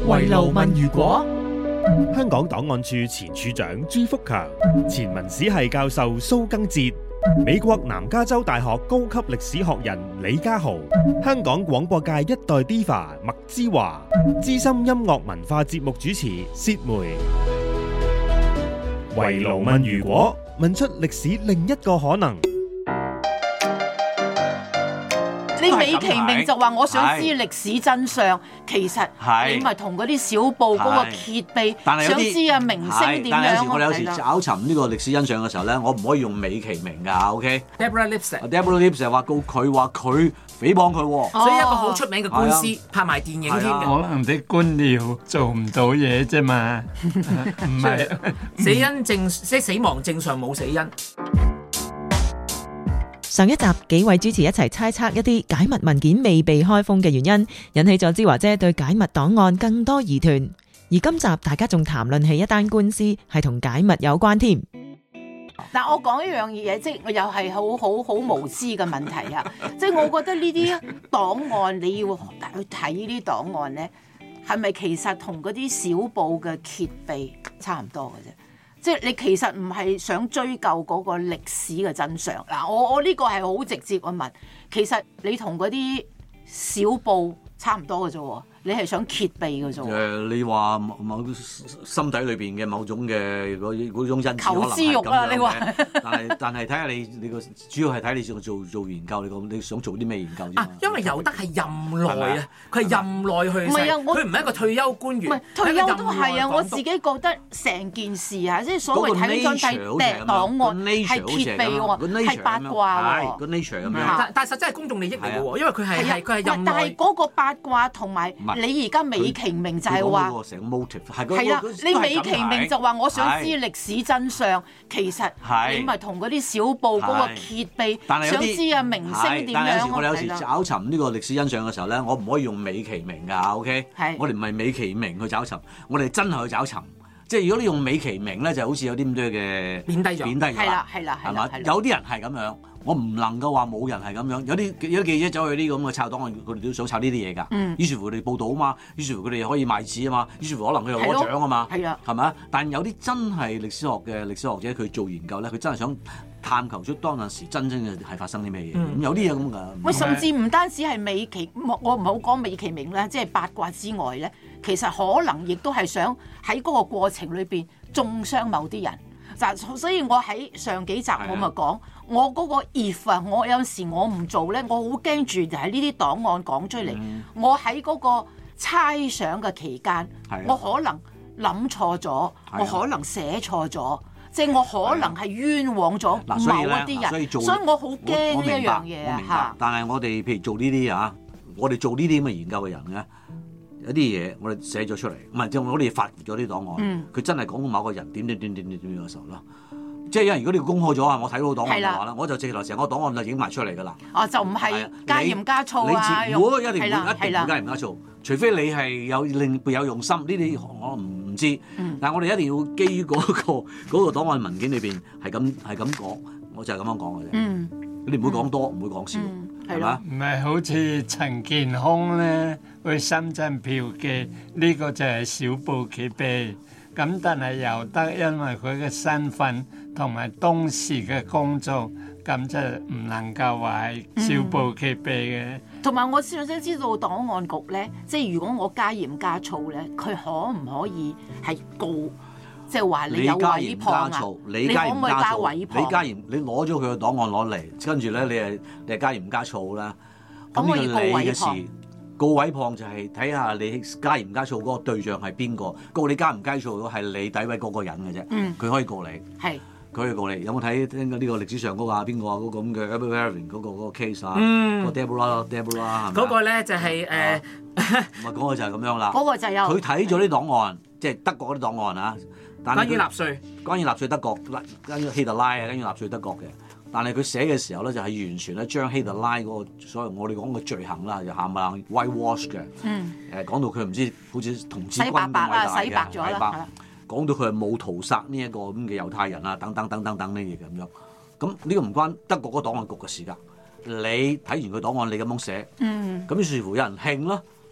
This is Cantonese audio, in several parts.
圍爐問如果， 香港檔案處前處長朱福強、前文史系教授蘇賡哲、美國南加州大學高級歷史學人李家豪、香港廣播界一代 Diva 麥之華、資深音樂文化節目主持薛梅。圍爐問如果，問出歷史另一個可能。 你美其名就話我想知歷史真相，其實你咪同嗰啲小報嗰個揭秘，想知啊明星點樣。 我哋有時找尋呢個歷史真相嘅時候咧，我唔可以用美其名㗎 ，OK？Deborah Lipset 話告佢話佢誹謗佢喎， 所以一個好出名嘅官司，拍埋電影添嘅。 可能啲官僚做唔到嘢啫嘛，唔係死因證即係死亡證上冇死因。 上一集幾位主持一齊猜測一啲解密文件未被開封嘅原因，引起咗芝華姐對解密檔案更多疑團。而今集大家仲談論起一單官司係同解密有關添。 嗱，我講一樣嘢，即係我又係好無知嘅問題啊！即係我覺得呢啲檔案你要去睇呢啲檔案咧，係咪其實同嗰啲小報嘅揭秘差唔多嘅啫？即係你其實唔係想追究嗰個歷史嘅真相。嗱，我呢個係好直接嘅問，其實你同嗰啲小報差唔多嘅啫喎，你係想揭秘嘅啫喎。 你話某心底裏邊嘅某種嘅嗰種因求知欲啊，你話。 但係睇下你個主要係睇你想做研究，你想做啲咩研究啫嘛？ 因為尤德係任內啊，佢係任內去世，佢唔係一個退休官員。 唔係退休都係啊！我自己覺得成件事啊，即係所謂睇張睇檔案係揭秘喎，係八卦喎。 個 nature 咁樣。 但係實際係公眾利益嚟嘅喎，因為佢係任內。 但係嗰個八卦同埋你而家美其名就係話成個 motive 係啦，你美其名就話我想知歷史真相，其實你咪同嗰啲小報嗰個揭秘，想知啊明星點樣。 但係我哋有時找尋呢個歷史真相嘅時候咧，我唔可以用美其名㗎 ，OK？我哋唔係美其名去找尋，我哋真係去找尋。即係如果你用美其名咧，就好似有啲咁多嘅貶低咗， 係啦，係嘛？ 有啲人係咁樣。我唔能夠話冇人係咁樣，有啲記者走去啲咁嘅抄檔案，佢哋都想抄呢啲嘢㗎。於是乎佢哋報道啊嘛，於是乎佢哋可以賣紙啊嘛，於是乎可能佢又攞獎啊嘛，係咪啊？但有啲真係歷史學者，佢做研究咧，佢真係想探求出當陣時真正嘅係發生啲咩嘢。有啲嘢咁㗎。 喂，甚至唔單止係美其，我唔好講美其名啦，即係八卦之外咧，其實可能亦都係想喺嗰個過程裏邊中傷某啲人。所以我喺上幾集我咪講，我嗰個 if 啊，我有時我唔做咧，我好驚住就係呢啲檔案講出嚟。我喺嗰個猜想嘅期間，我可能諗錯咗，我可能寫錯咗，即係我可能係冤枉咗某一啲人。所以我好驚呢一樣嘢啊！嚇！ 但係我哋譬如做呢啲啊，我哋做呢啲咁嘅研究嘅人咧。有啲嘢我哋寫咗出嚟，唔係即係我哋發掘咗啲檔案，佢真係講到某個人點嘅時候咯。即係因為如果你公開咗啊，我睇到檔案嘅話咧，我就直頭成個檔案就影埋出嚟㗎啦。 哦，就唔係加鹽加醋啊， 一定唔會加鹽加醋，除非你係有用心，呢啲我唔知。但係我哋一定要基於嗰個檔案文件裏邊係咁講，我就係咁樣講嘅啫。你唔會講多，唔會講少。係嘛？ 唔係好似陳健康咧去深圳嫖妓，呢個就係小報揭秘。咁但係尤德因為佢嘅身份同埋當時嘅工作，咁就唔能夠話係小報揭秘嘅。 同埋我想知道檔案局咧，即係如果我加鹽加醋咧，佢可唔可以係告？即係話你有毀謗啊？你可唔可以加毀謗？ 你加鹽，你攞咗佢嘅檔案攞嚟，跟住咧你係加鹽加醋啦。咁呢個你嘅事，告毀謗就係睇下你加鹽加醋嗰個對象係邊個，告你加唔加醋係你詆毀嗰個人嘅啫。佢可以告你。係。佢可以告你。有冇聽過呢個歷史上嗰個邊個嗰個咁嘅 Abercrombie 嗰個 case 啊？個 Deborah 係咪？ 嗰個咧就係唔係嗰個就係咁樣啦。 嗰個就有。 佢睇咗啲檔案，即係德國嗰啲檔案啊。 關於納粹德國， 關於希特拉啊，關於納粹德國嘅。但係佢寫嘅時候咧，就係完全咧將希特拉嗰個所謂我哋講嘅罪行啦，就冚唪唥 whitewash 嘅。講到佢唔知好似同志軍咁偉大嘅， 洗白咗啦。 講到佢係冇屠殺呢一個咁嘅猶太人啊，等等呢嘢咁樣。咁呢個唔關德國嗰個檔案局嘅事㗎。你睇完佢檔案，你咁樣寫，咁於是乎有人興咯。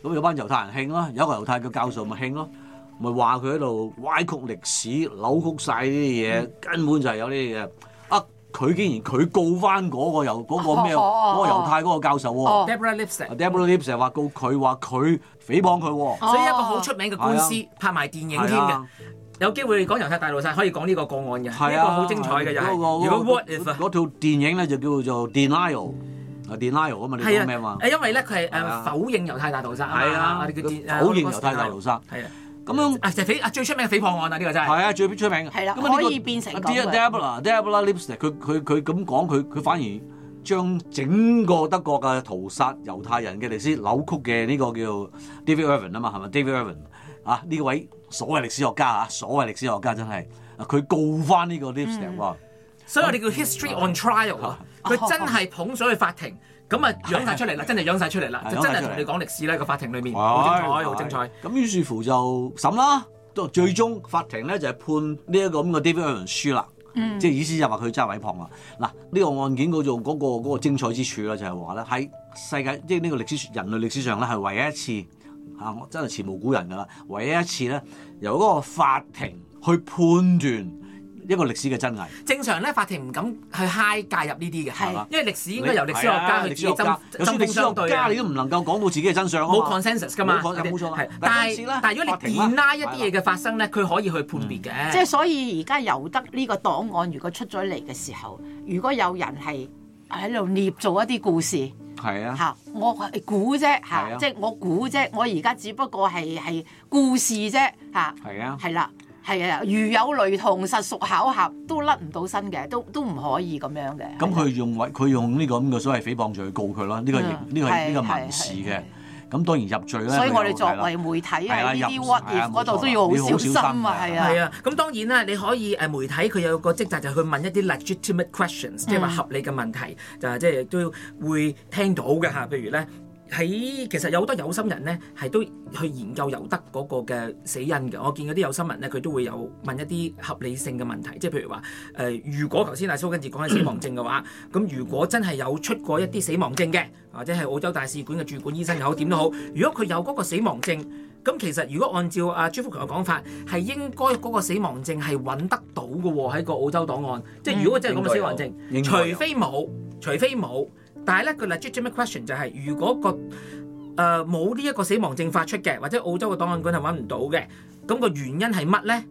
咁有班猶太人興咯，有一個猶太嘅教授咪興咯，咪話佢喺度歪曲歷史、扭曲晒呢啲嘢，根本就係有呢啲嘢。佢竟然佢告翻嗰個咩嗰個猶太嗰個教授喎 Deborah Lipstadt ，Lipstadt 話告佢話佢誹謗佢喎， 所以一個好出名嘅官司，拍埋電影添嘅。有機會講猶太大屠殺可以講呢個個案嘅，呢個好精彩嘅又係。如果 What If 嗰套電影咧就叫做 Denial 啊嘛，你講咩嘛？ 因為咧佢係否認猶太大屠殺啊，我哋叫否認猶太大屠殺。係啊。咁樣最出名嘅誹謗案啊！呢個真係係啊，最出名嘅係啦，可以變成咁嘅。 Deborah Lipstadt 佢咁講，佢反而將整個德國嘅屠殺猶太人嘅歷史扭曲嘅呢個叫 David Irving 啊嘛，係咪 David Irving 啊？呢位所謂歷史學家啊，所謂歷史學家真係佢告翻呢個 Lipstadt 喎。 所以我哋叫 History on Trial 啊，佢真係捧咗去法庭。咁啊，養晒出嚟啦，真係養晒出嚟啦，就真係同你講歷史咧個法庭裏面，好精彩，好精彩。 咁於是乎就審啦，到最終法庭咧就係判呢一個咁嘅 David Irving 輸啦，即係意思就話佢真係毀謗啦。嗱，呢個案件嗰個精彩之處咧就係話咧喺世界即係呢個人類歷史上咧係唯一一次我真係前無古人㗎啦，唯一一次咧由嗰個法庭去判斷一個歷史嘅真偽。 正常咧，法庭唔敢去介入呢啲嘅， 係因為歷史應該由歷史學家去自己針鋒相對啊。 你都唔能夠講到自己嘅真相啊嘛。 冇 consensus 㗎嘛， 冇錯。係， 但係如果你deny一啲嘢嘅發生咧，佢可以去判別嘅。 即係所以而家由得呢個檔案如果出咗嚟嘅時候，如果有人係喺度捏造一啲故事， 係啊嚇，我估啫嚇，即係我估啫，我而家只不過係故事啫嚇， 係啊， 係啦。係啊，如有雷同，實屬巧合，都甩唔到身嘅，都唔可以咁樣嘅。 咁佢用呢個咁嘅所謂誹謗罪去告佢咯，呢個民事嘅。咁當然入罪咧。 所以我哋作為媒體喺呢啲 what if 嗰度都要好小心啊，係啊。 咁當然啦，你可以媒體佢有個職責就係去問一啲 legitimate questions，即係話合理嘅問題，就即係都會聽到嘅嚇。譬如咧。其實有好多有心人咧，係都去研究尤德嗰個嘅死因嘅。我見嗰啲有心人咧，佢都會有問一啲合理性嘅問題，即係譬如話如果頭先阿蘇根治講緊死亡證嘅話，咁如果真係有出過一啲死亡證嘅，或者係澳洲大使館嘅駐館醫生又好點都好，如果佢有嗰個死亡證，咁其實如果按照阿朱福強嘅講法，係應該嗰個死亡證係揾得到嘅喎，喺個澳洲檔案。即係如果真係咁嘅死亡證，除非冇。但係咧，個 legitimate question 就係、是，如果冇呢一個死亡證發出嘅，或者澳洲嘅檔案館係揾唔到嘅，咁個原因係乜咧？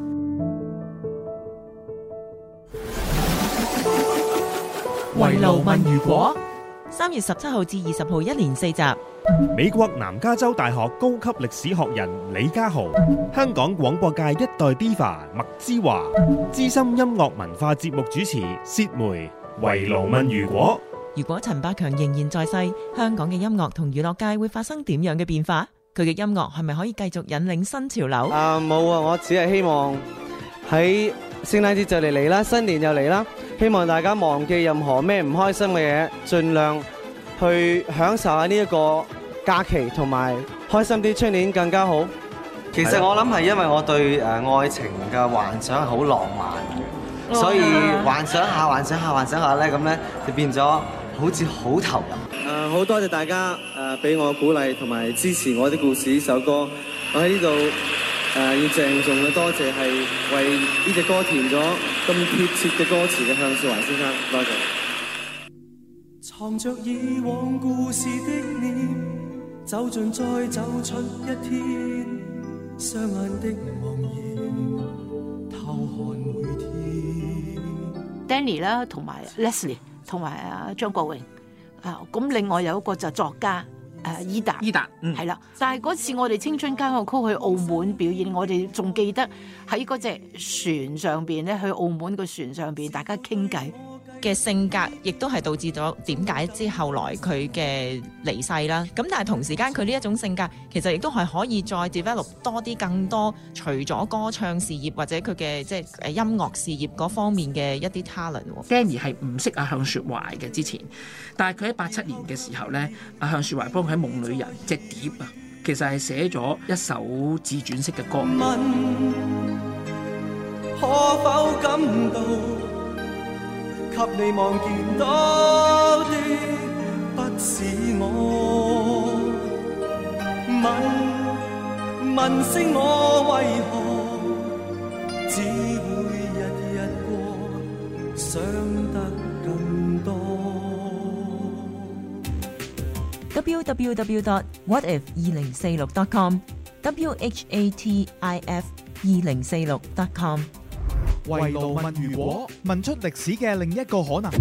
圍爐問如果，3月17號至20號，1連4集。 美國南加州大學高級歷史學人李家豪，香港廣播界一代 Diva 麥之華，資深音樂文化節目主持薛梅。圍爐問如果。 如果陳百強仍然在世，香港嘅音樂同娛樂界會發生點樣嘅變化？佢嘅音樂係咪可以繼續引領新潮流？ 冇啊！我只係希望喺聖誕節就嚟啦，新年又嚟啦，希望大家忘記任何咩唔開心嘅嘢，盡量去享受下呢一個假期，同埋開心啲，出年更加好。 其實我諗係因為我對愛情嘅幻想係好浪漫嘅，所以幻想下咧，咁咧就變咗。好似好投入。 好多謝大家俾我鼓勵同埋支持我啲故事呢首歌。我喺呢度要鄭重嘅多謝係為呢隻歌填咗咁貼切嘅歌詞嘅向少華先生，多謝。 藏着以往故事的臉，走進再走出一天，雙眼的茫然，偷看每天。 Danny 啦，同埋 Leslie。同埋啊張國榮咁另外有一個就作家伊達係啦。但係嗰次我哋青春交響曲去澳門表演，我哋仲記得喺嗰隻船上邊咧，去澳門個船上邊大家傾偈嘅性格，亦都係導致咗點解之後來佢嘅離世啦。咁但係同時間佢呢一種性格，其實亦都係可以再 develop 多啲更多，除咗歌唱事業或者佢嘅即係音樂事業嗰方面嘅一啲 talent。 Danny 係唔識阿向雪懷嘅之前，但係佢喺87年嘅時候咧，阿向雪懷幫佢喺《夢裏人》隻碟啊，其實係寫咗一首自傳式嘅歌。 問可否感到？給你望見到的不是我， 問聲我為何只會日日過，想得更多。 www.whatif2046.com WHATIF2046.com 圍爐問如果，問出歷史嘅另一個可能。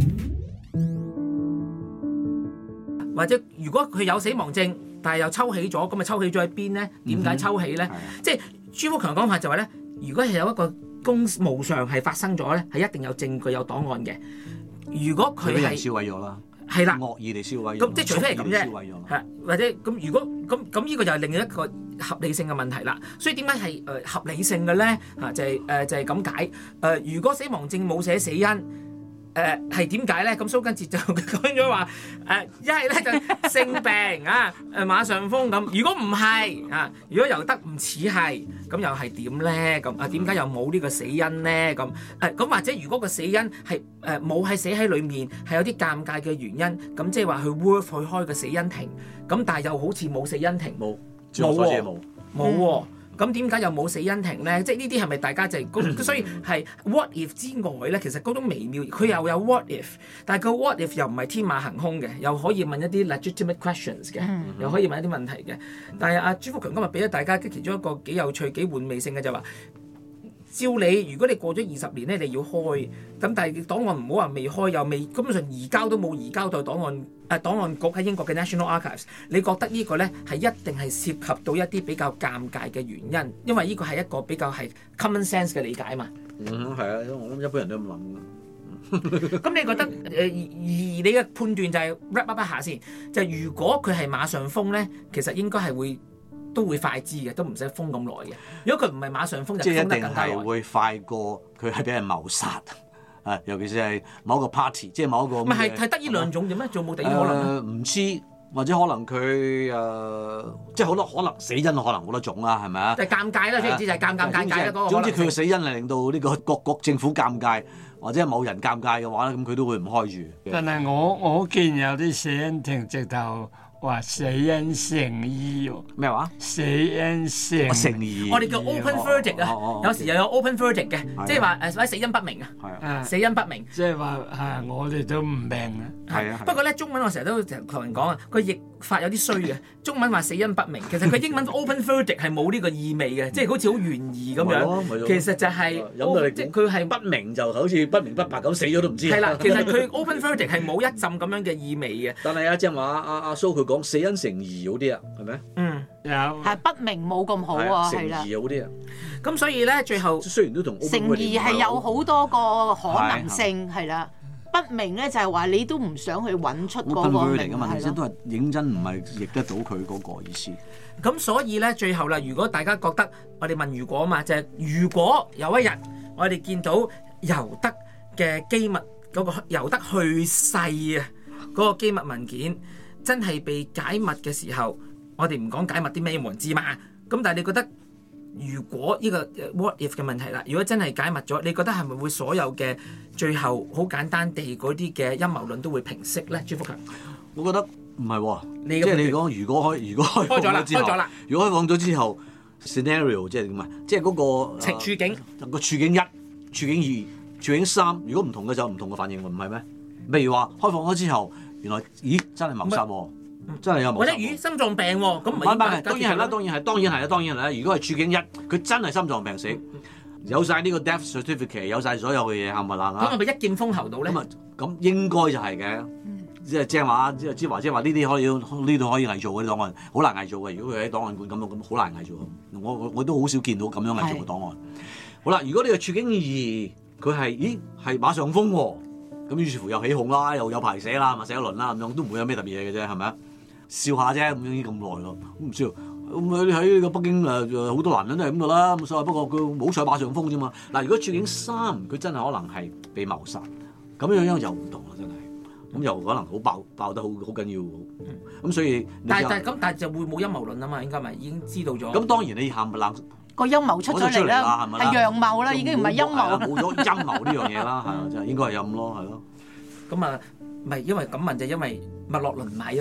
或者如果佢有死亡證，但係又抽起咗，咁咪抽起咗喺邊咧？點解抽起咧？即係朱福強講法就話咧，如果係有一個公務上係發生咗咧，係一定有證據有檔案嘅。如果佢係燒毀咗啦， 係啦， 惡意地燒毀， 咁即係除非係咁啫，係或者咁如果咁呢個就係另一個合理性嘅問題啦。所以點解係合理性嘅咧？就係咁解。如果死亡證冇寫死因。係點解咧？咁蘇根哲就講咗話一係咧就性病啊，馬上風咁。如果唔係啊，如果又得唔似係，咁又係點咧？咁點解又冇呢個死因咧？咁或者如果個死因係冇係寫喺裡面，係有啲尷尬嘅原因，咁即係話去 Worth 去開個死因庭，咁但係又好似冇死因庭冇喎。咁點解又冇死因庭咧？即係呢啲係咪大家就係所以係 what if 之外咧，其實嗰種微妙，佢又有 what if， 但係個 what if 又唔係天馬行空嘅，又可以問一啲 legitimate questions 嘅，又可以問一啲問題嘅。但係阿朱福強今日俾咗大家其中一個幾有趣、幾玩味性嘅就話，照你如果你過咗20年咧，你要開，咁但係檔案唔好話未開又未，根本上移交都冇移交到檔案。檔案局喺英國嘅 National Archives， 你覺得呢個咧係一定係涉及到一啲比較尷尬嘅原因，因為呢個係一個比較係 common sense 嘅理解嘛。 係啊，我諗一般人都咁諗。 咁你覺得而你嘅判斷就係 wrap up 一下先，就係如果佢係馬上封咧，其實應該係都會快知嘅，都唔使封咁耐嘅。如果佢唔係馬上封，就封得更加耐。 即係一定係會快過佢係俾人謀殺。尤其是係某一個 party， 即係某一個。咪係得呢兩種嘅咩？仲冇第二可能？ 唔知，或者可能佢即係好多可能死因可能好多種啦，係咪啊？ 就係尷尬啦，總之就係尷尬啦嗰個。 總之佢嘅死因係令到呢個各國政府尷尬，或者係某人尷尬嘅話咧，咁佢都會唔開住。 但係我見有啲死因庭直頭話死因成疑喎。 咩話？ 死因成疑。 我哋叫 open verdict 啊，有時又有 open verdict 嘅，即係話或者死因不明啊，死因不明。 即係話我哋都唔明啊。 係啊。 不過咧，中文我成日都同人講啊，個譯法有啲衰嘅。中文話死因不明，其實佢英文 open verdict 係冇呢個意味嘅，即係好似好懸疑咁樣。其實就係即係佢係不明就好似不明不白咁死咗都唔知。 係啦，其實佢 open verdict 係冇一陣咁樣嘅意味嘅。 但係即係話阿蘇佢講死因成疑好啲啊，係咪？ 有係不明冇咁好啊，係啦。 成疑好啲啊。 咁所以咧，最後雖然都同成疑係有好多個可能性係啦。不明咧就係話你都唔想去揾出嗰個明嘅問題，都係認真唔係譯得到佢嗰個意思。 咁所以咧，最後啦，如果大家覺得我哋問如果啊嘛，就係如果有一日我哋見到尤德嘅機密嗰個尤德去世啊嗰個機密文件真係被解密嘅時候，我哋唔講解密啲咩冇人知嘛。咁但係你覺得？如果呢個 what if 嘅問題啦，如果真係解密咗，你覺得係咪會所有嘅最後好簡單地嗰啲嘅陰謀論都會平息咧？朱福強， 我覺得唔係喎，即係你講如果開放咗之後，如果開放咗之後 scenario 即係點啊？即係嗰個處境個處境1、處境2、處境3，如果唔同嘅就唔同嘅反應喎，唔係咩？譬如話開放咗之後，原來咦真係謀殺喎。真係有冇？ 或者心臟病喎，咁唔係當然係啦，當然係啦。如果係處境1，佢真係心臟病死，有晒呢個 death certificate， 有晒所有嘅嘢冚唪唥啊！ 咁係咪一劍封喉到咧？ 咁應該就係嘅。即係正話，即係話呢啲可以呢度可以偽造嘅啲檔案，好難偽造嘅。如果佢喺檔案館咁好難偽造。我都好少見到咁樣偽造嘅檔案。好啦，如果呢個處境2，佢係馬上封喎，咁於是乎又起哄啦，又有排寫啦，咪寫一輪啦，咁樣都唔會有咩特別嘢嘅啫，係咪啊？笑下啫，咁已經咁耐咯，唔知喎。咁喺呢個北京好多男人都係咁噶啦，冇所謂。不過佢冇彩馬上風啫嘛。嗱，如果處境3，佢真係可能係被謀殺，咁樣就唔同啦，真係。咁又可能好爆得好緊要。咁所以但係就會冇陰謀論啊嘛，應該咪已經知道咗。 咁當然你冚唪唥個陰謀出咗嚟啦，係陽謀啦，已經唔係陰謀啦。 冇咗陰謀呢樣嘢啦，係啊，就應該係咁咯，係咯。 咁啊，唔係因為咁問就因為麥洛倫米啊嘛。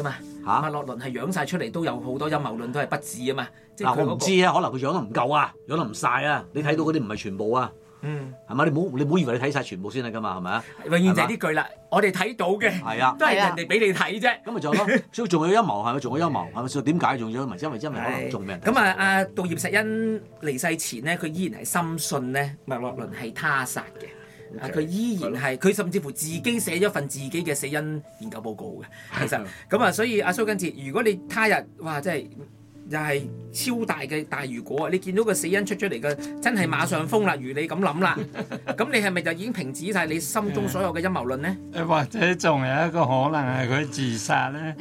麥洛倫係養晒出嚟都有好多陰謀論都係不治啊嘛。 嗱，我唔知啊，可能佢養得唔夠啊，養得唔晒啊。你睇到嗰啲唔係全部啊。係咪？你唔好以為你睇晒全部先得㗎嘛，係咪啊？ 永遠就係呢句啦，我哋睇到嘅係啊， 都係人哋俾你睇啫。 咁咪就係咯，所以仲有陰謀係咪？仲有陰謀係咪？所以點解仲有陰謀？因為可能仲未人睇。 咁啊，杜葉錫恩離世前咧，佢依然係深信咧麥洛倫係他殺嘅。佢依然係，佢甚至乎自己寫咗份自己嘅死因研究報告嘅。其實咁啊，所以阿蘇根哲，如果你他日哇，真係〜又係超大嘅大如果，你見到個死因出嚟嘅真係馬上風啦，如你咁諗啦，咁你係咪就已經停止晒你心中所有嘅陰謀論呢？ 或者仲有一個可能係佢自殺咧，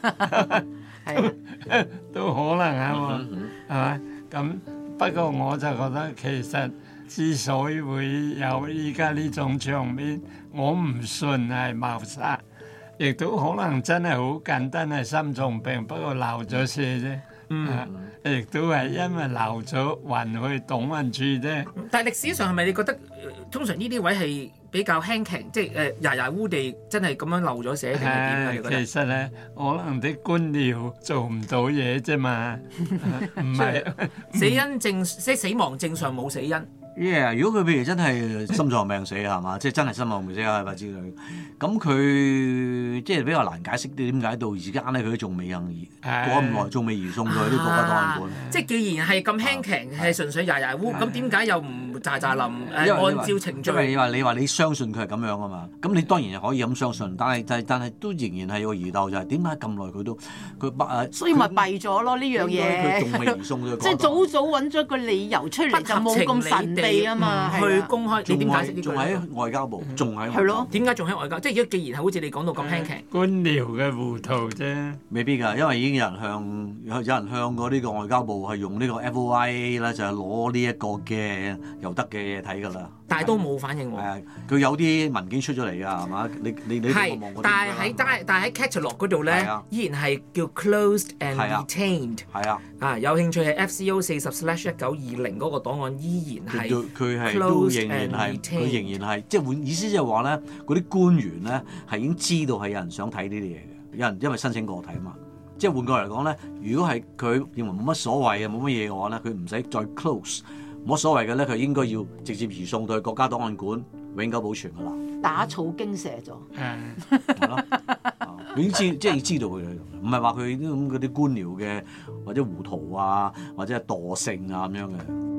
都可能係嘛，係嘛？咁不過我就覺得其實之所以會有依家呢種場面，我唔信係謀殺，亦都可能真係好簡單係心臟病，不過流咗瀉啫。亦都係因為流咗運去董運處啫。 但係歷史上係咪你覺得通常呢啲位係比較輕騎，即係牙牙烏地真係咁樣漏咗寫定係點？ 其實咧，可能啲官僚做唔到嘢啫嘛，唔係死因證即係死亡證上冇死因。 如果佢譬如真係心臟病死係嘛，即係真係心臟病死啊或之類，咁佢即係比較難解釋啲點解到而家咧佢都仲未過咁耐，仲未移送到去啲國家檔案館。 即係既然係咁輕騎，係純粹牙牙烏，咁點解又唔喳喳臨按照程序？ 因為你話你相信佢係咁樣啊嘛，咁你當然係可以咁相信，但係都仍然係有個疑竇，就係點解咁耐佢都所以咪弊咗咯呢樣嘢。 佢仲未移送到即係早揾咗個理由出嚟就冇咁神秘啊嘛， 去公開。你點解釋呢句？ 仲喺外交部，仲喺係咯？ 點解仲喺外交？即係如果既然係好似你講到咁輕騎， 官僚嘅糊塗啫， 未必㗎，因為已經有人向過呢個外交部係用呢個 FOIA 啦，就係攞呢一個嘅由得嘅嘢睇㗎啦。 但係都冇反應喎。 佢有啲文件出咗嚟㗎，係嘛？你係，但係喺 catalog 嗰度咧，依然係叫 closed and retained。 係啊。 有興趣係 FCO 40/1920嗰個檔案依然係佢係都仍然係，佢仍然係，即係換意思即係話咧，嗰啲官員咧係已經知道係有人想睇呢啲嘢嘅，有人因為申請過睇啊嘛。即係換過嚟講咧，如果係佢認為冇乜所謂嘅冇乜嘢嘅話咧，佢唔使再 close。冇乜所謂嘅咧，佢應該要直接移送到去國家檔案館永久保存㗎啦。 打草驚蛇咗， 係咯，已經即係知道佢，唔係話佢啲咁嗰啲官僚嘅或者糊塗啊，或者係惰性啊咁樣嘅。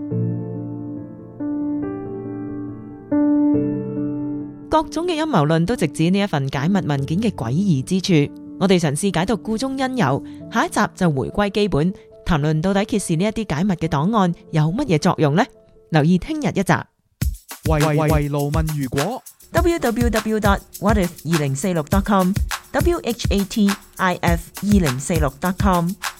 各種嘅陰謀論都直指呢一份解密文件嘅詭異之處。我哋嘗試解讀故中因由，下一集就回歸基本。談論到底揭示呢一啲解密嘅檔案有乜嘢作用呢？留意聽日一集。 圍爐問如果 www.whatif2046.com whatif2046.com